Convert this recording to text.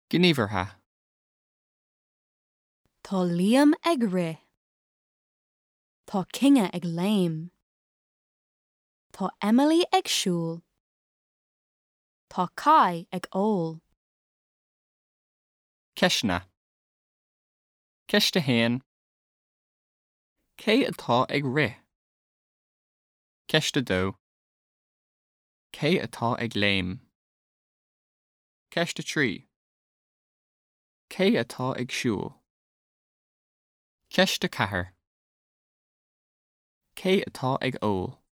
Gníomhartha. Tá Liam ag rith. Tá Kinge ag léim. Tá Emily ag siúl. Tá Kai ag ól. Ceisne. Ceiste héan. Cé atá ag rith? Ceiste dó. Cé atá ag léim? Ceiste trí. Cé atá ag siúl? Ceiste ceathair. Cé atá ag ól?